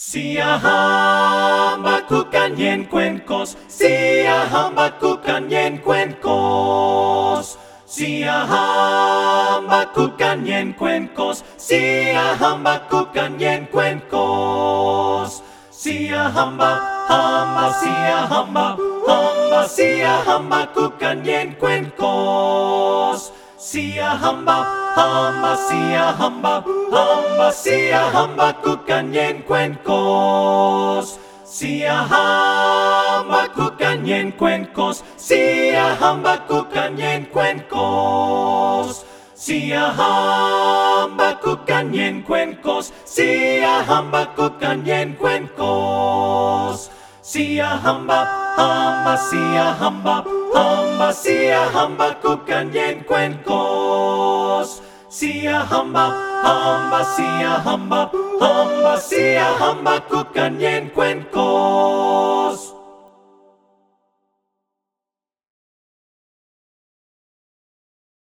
Siya bakukan yen cuencos, siya bakukan yen cuencos. Siya bakukan yen cuencos, siya bakukan yen cuencos. Siya hamba, siya bakukan yen cuencos. Siya bakukan yen cuencos. Siya bakukan yen cuencos. Siya bakukan yen cuencos. Siya bakukan yen cuencos. Siya bakukan yen cuencos. Siya bakukan yen cuencos. Siya bakukan yen cuencos.